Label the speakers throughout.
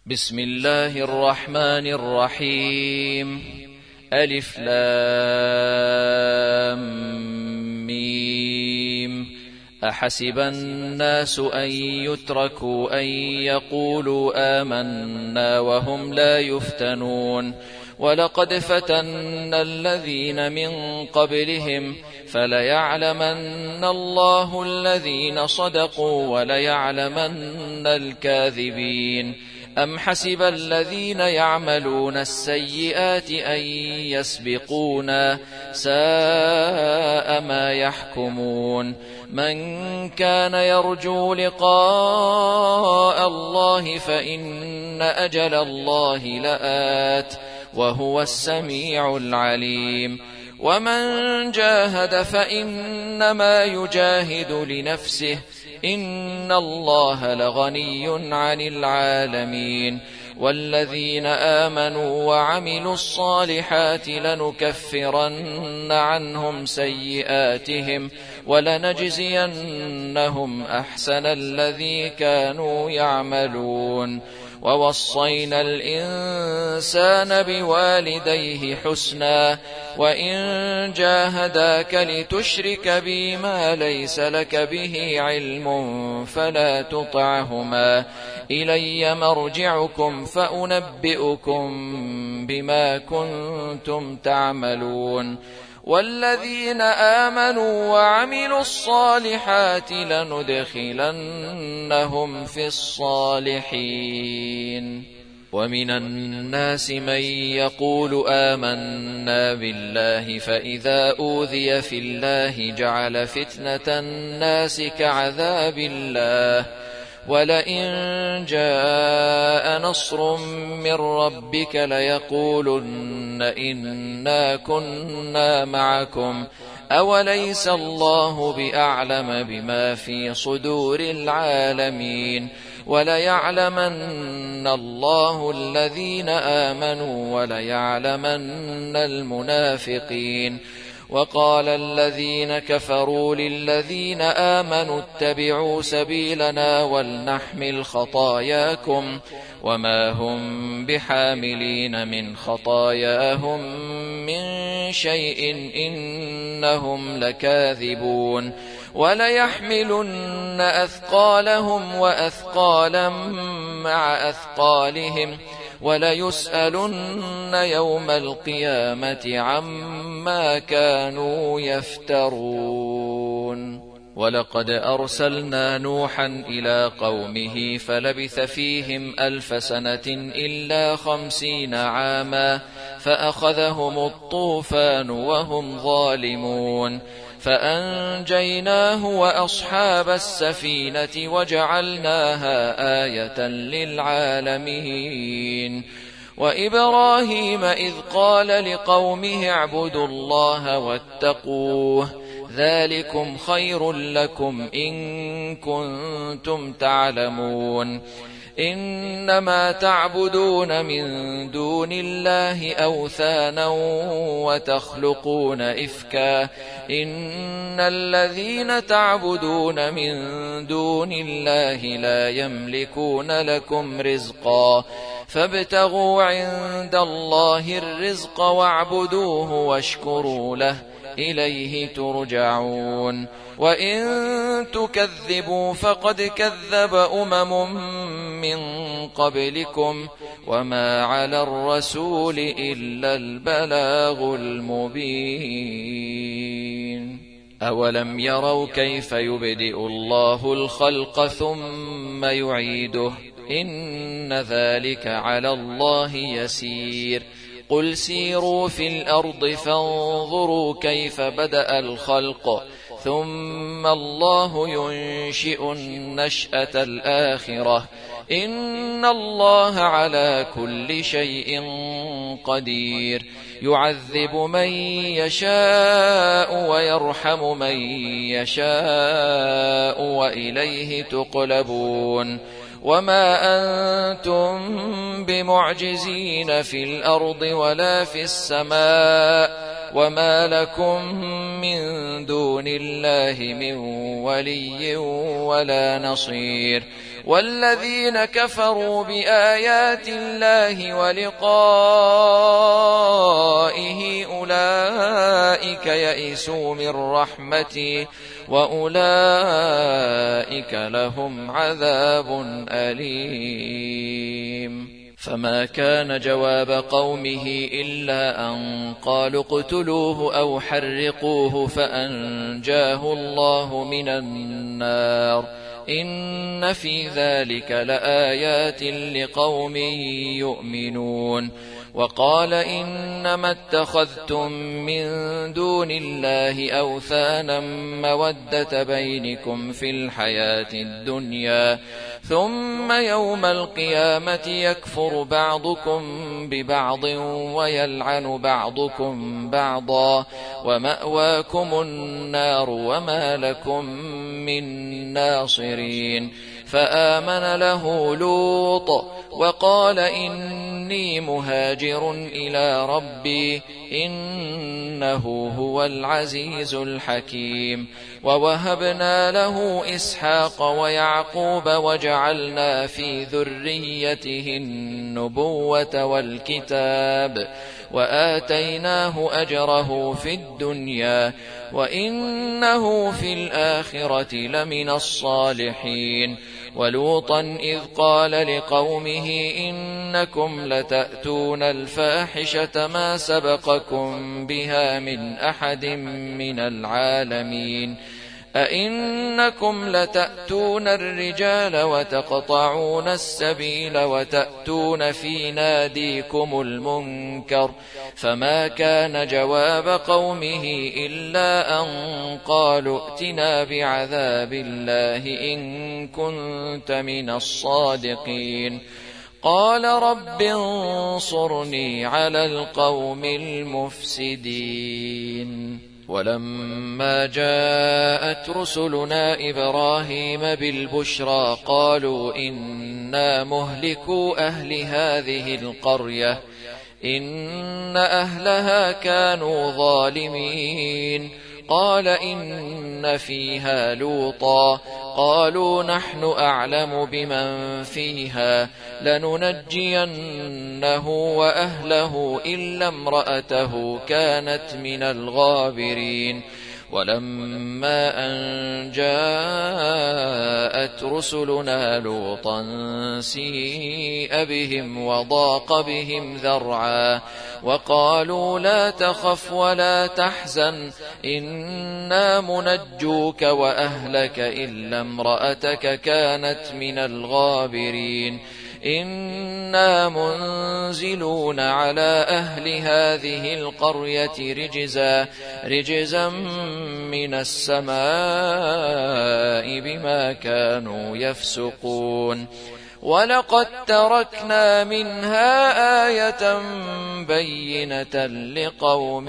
Speaker 1: بسم الله الرحمن الرحيم. ألف لام ميم. أحسب الناس أن يتركوا أن يقولوا آمنا وهم لا يفتنون ولقد فتنا الذين من قبلهم فليعلمن الله الذين صدقوا وليعلمن الكاذبين. أم حسب الذين يعملون السيئات أن يسبقونا ساء ما يحكمون. من كان يرجو لقاء الله فإن أجل الله لآت وهو السميع العليم. ومن جاهد فإنما يجاهد لنفسه إن الله لغني عن العالمين. والذين آمنوا وعملوا الصالحات لنكفرن عنهم سيئاتهم ولنجزينهم أحسن الذي كانوا يعملون. ووصينا الإنسان بوالديه حسنا وإن جاهداك لتشرك بي ما ليس لك به علم فلا تطعهما إلي مرجعكم فأنبئكم بما كنتم تعملون. والذين آمنوا وعملوا الصالحات لندخلنهم في الصالحين. ومن الناس من يقول آمنا بالله فإذا أوذي في الله جعل فتنة الناس كعذاب الله ولئن جاء نصر من ربك ليقولن إنا كنا معكم أوليس الله بأعلم بما في صدور العالمين. وليعلمن الله الذين آمنوا وليعلمن المنافقين. وقال الذين كفروا للذين آمنوا اتبعوا سبيلنا ولنحمل خطاياكم وما هم بحاملين من خطاياهم من شيء إنهم لكاذبون. وليحملن أثقالهم وأثقالا مع أثقالهم وليسألن يوم القيامة عما كانوا يفترون. ولقد أرسلنا نوحا إلى قومه فلبث فيهم 1000 سنة إلا 50 عاما فأخذهم الطوفان وهم ظالمون فأنجيناه وأصحاب السفينة وجعلناها آية للعالمين. وإبراهيم إذ قال لقومه اعبدوا الله واتقوه ذلكم خير لكم إن كنتم تعلمون. إنما تعبدون من دون الله أوثانا وتخلقون إفكا إن الذين تعبدون من دون الله لا يملكون لكم رزقا فابتغوا عند الله الرزق واعبدوه واشكروا له إليه ترجعون. وإن تكذبوا فقد كذب أمم من قبلكم وما على الرسول إلا البلاغ المبين. أولم يروا كيف يبدئ الله الخلق ثم يعيده إن ذلك على الله يسير. قل سيروا في الأرض فانظروا كيف بدأ الخلق ثم الله ينشئ النشأة الآخرة إن الله على كل شيء قدير. يعذب من يشاء ويرحم من يشاء وإليه تقلبون. وما أنتم بمعجزين في الأرض ولا في السماء وما لكم من دون الله من ولي ولا نصير. والذين كفروا بآيات الله ولقائه أولئك يئسوا من رحمتي وأولئك لهم عذاب أليم. فما كان جواب قومه إلا أن قالوا اقتلوه أو حرقوه فأنجاه الله من النار إن في ذلك لآيات لقوم يؤمنون. وقال إنما اتخذتم من دون الله أوثانا مودة بينكم في الحياة الدنيا ثم يوم القيامة يكفر بعضكم ببعض ويلعن بعضكم بعضا ومأواكم النار وما لكم من ناصرين. فآمن له لوط وقال إني مهاجر إلى ربي إنه هو العزيز الحكيم. ووهبنا له إسحاق ويعقوب وجعلنا في ذريته النبوة والكتاب وآتيناه أجره في الدنيا وإنه في الآخرة لمن الصالحين. ولوطا إذ قال لقومه إنكم لتأتون الفاحشة ما سبقكم بها من أحد من العالمين أئنكم لتأتون الرجال وتقطعون السبيل وتأتون في ناديكم المنكر. فما كان جواب قومه إلا أن قالوا ائتنا بعذاب الله إن كنت من الصادقين. قال رب انصرني على القوم المفسدين. ولما جاءت رسلنا إبراهيم بالبشرى قالوا إنا مهلكو أهل هذه القرية إن أهلها كانوا ظالمين. قال إن فيها لوطا قالوا نحن أعلم بمن فيها لننجينه وأهله إلا امرأته كانت من الغابرين. ولما أن جاءت رسلنا لوطا سيء بهم وضاق بهم ذرعا وقالوا لا تخف ولا تحزن إنا منجوك وأهلك إلا امرأتك كانت من الغابرين. إنا منزلون على أهل هذه القرية رجزا من السماء بما كانوا يفسقون. ولقد تركنا منها آية بينة لقوم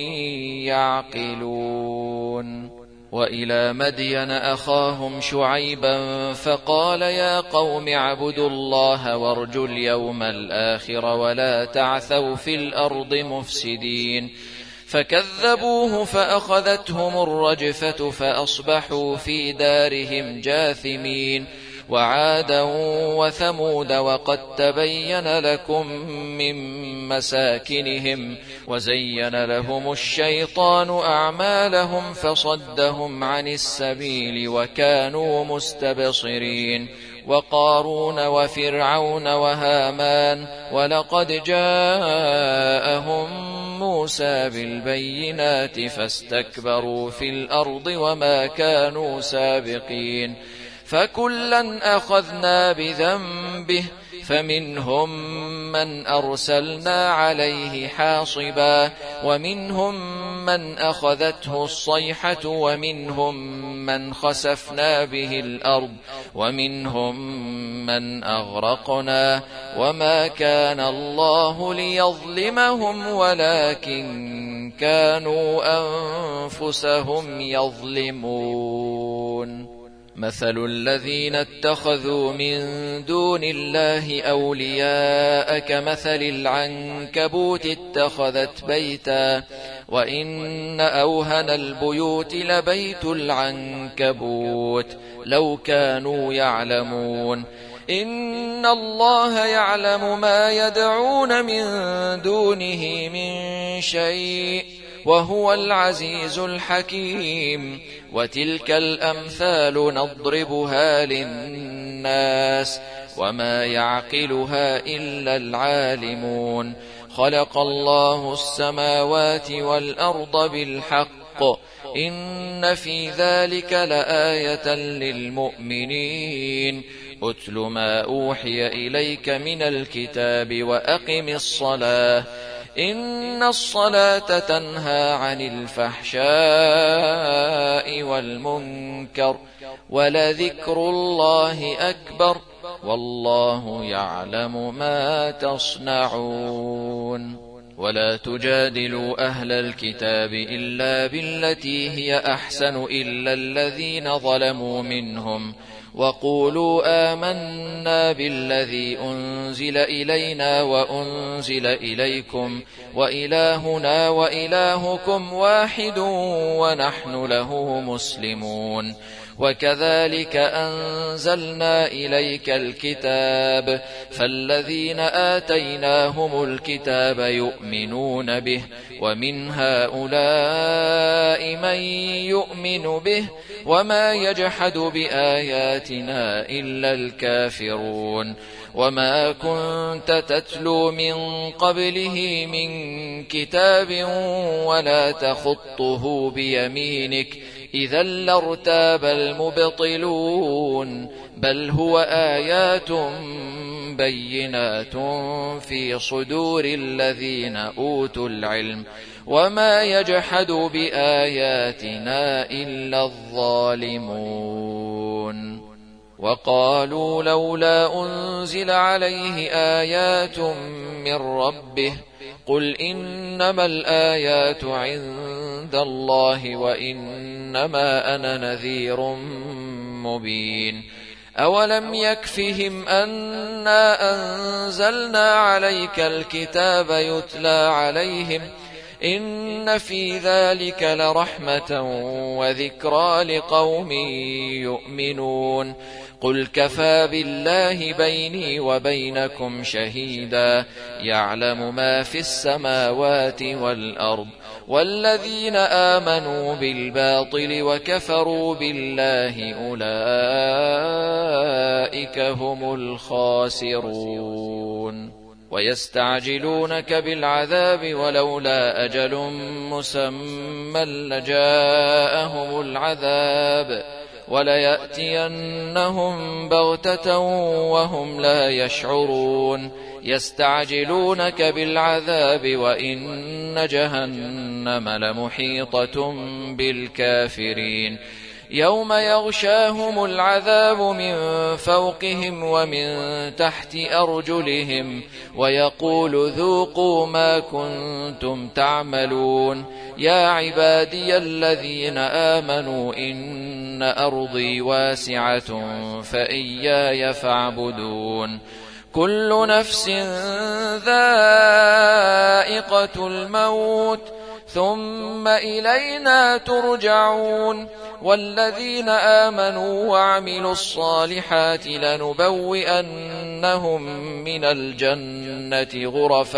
Speaker 1: يعقلون. وإلى مدين أخاهم شعيبا فقال يا قوم اعبدوا الله وارجوا اليوم الآخر ولا تعثوا في الأرض مفسدين. فكذبوه فأخذتهم الرجفة فأصبحوا في دارهم جاثمين. وعادا وثمود وقد تبين لكم من مساكنهم وزين لهم الشيطان أعمالهم فصدهم عن السبيل وكانوا مستبصرين. وقارون وفرعون وهامان ولقد جاءهم موسى بالبينات فاستكبروا في الأرض وما كانوا سابقين. فكلا أخذنا بذنبه فمنهم من أرسلنا عليه حاصبا ومنهم من أخذته الصيحة ومنهم من خسفنا به الأرض ومنهم من أغرقنا وما كان الله ليظلمهم ولكن كانوا أنفسهم يظلمون. مثل الذين اتخذوا من دون الله أولياء كمثل العنكبوت اتخذت بيتا وإن أوهن البيوت لبيت العنكبوت لو كانوا يعلمون. إن الله يعلم ما يدعون من دونه من شيء وهو العزيز الحكيم. وتلك الأمثال نضربها للناس وما يعقلها إلا العالمون. خلق الله السماوات والأرض بالحق إن في ذلك لآية للمؤمنين. أتل ما أوحي إليك من الكتاب وأقم الصلاة إن الصلاة تنهى عن الفحشاء والمنكر ولذكر الله أكبر والله يعلم ما تصنعون. ولا تجادلوا أهل الكتاب إلا بالتي هي أحسن إلا الذين ظلموا منهم وقولوا آمنا بالذي أنزل إلينا وأنزل إليكم وإلهنا وإلهكم واحد ونحن له مسلمون. وكذلك أنزلنا إليك الكتاب فالذين آتيناهم الكتاب يؤمنون به ومن هؤلاء من يؤمن به وما يجحد بآياتنا إلا الكافرون. وما كنت تتلو من قبله من كتاب ولا تخطه بيمينك إذا لارتاب المبطلون بل هو آيات بينات في صدور الذين أوتوا العلم وما يجحد بآياتنا إلا الظالمون. وقالوا لولا أنزل عليه آيات من ربه قل إنما الآيات عند الله وإنما أنا نذير مبين. أولم يكفهم أنا أنزلنا عليك الكتاب يتلى عليهم إن في ذلك لرحمة وذكرى لقوم يؤمنون. قل كفى بالله بيني وبينكم شهيدا يعلم ما في السماوات والأرض والذين آمنوا بالباطل وكفروا بالله أولئك هم الخاسرون. ويستعجلونك بالعذاب ولولا أجل مسمى لجاءهم العذاب وليأتينهم بغتة وهم لا يشعرون. يستعجلونك بالعذاب وإن جهنم لمحيطة بالكافرين. يوم يغشاهم العذاب من فوقهم ومن تحت أرجلهم ويقول ذوقوا ما كنتم تعملون. يا عبادي الذين آمنوا إن أرضي واسعة فإياي فاعبدون. كل نفس ذائقة الموت ثم إلينا ترجعون. والذين آمنوا وعملوا الصالحات لنبوئنهم من الجنة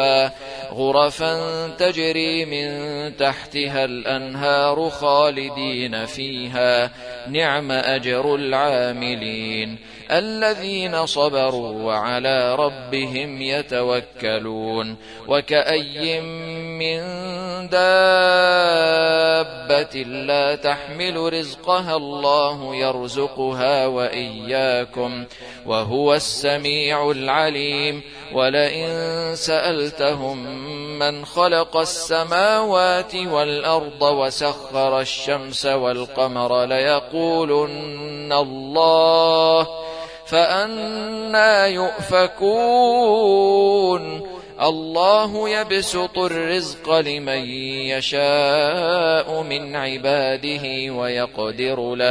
Speaker 1: غرفا تجري من تحتها الأنهار خالدين فيها نعم أجر العاملين الذين صبروا وعلى ربهم يتوكلون. وكأي من دابة لا تحمل رزقها الله يرزقها وإياكم وهو السميع العليم. ولئن سألتهم من خلق السماوات والأرض وسخر الشمس والقمر ليقولن الله فأنى يؤفكون. الله يبسط الرزق لمن يشاء من عباده ويقدر له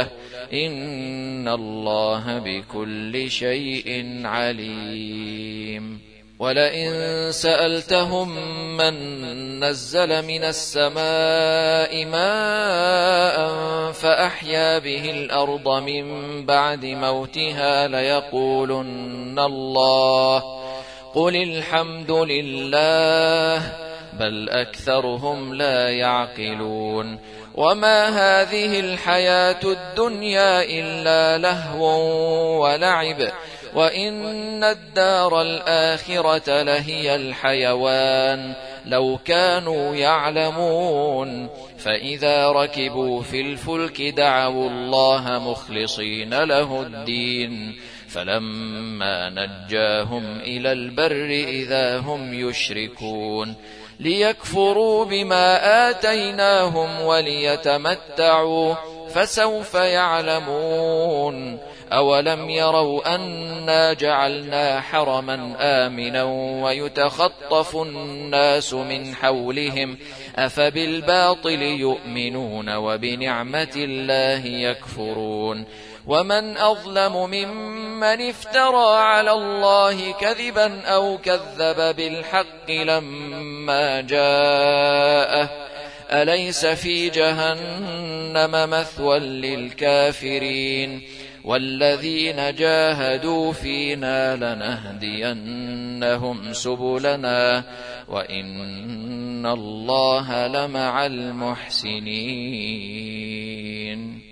Speaker 1: إن الله بكل شيء عليم. ولئن سألتهم من نزل من السماء ماء فأحيا به الأرض من بعد موتها ليقولن الله قل الحمد لله بل أكثرهم لا يعقلون وما هذه الحياة الدنيا إلا لهو ولعب وإن الدار الآخرة لهي الحيوان لو كانوا يعلمون فإذا ركبوا في الفلك دعوا الله مخلصين له الدين فلما نجاهم إلى البر إذا هم يشركون ليكفروا بما آتيناهم وليتمتعوا فسوف يعلمون أولم يروا أنا جعلنا حرما آمنا ويتخطف الناس من حولهم أفبالباطل يؤمنون وبنعمة الله يكفرون ومن أظلم ممن افترى على الله كذبا أو كذب بالحق لما جاءه أليس في جهنم مثوى للكافرين والذين جاهدوا فينا لنهدينهم سبلنا وإن الله لمع المحسنين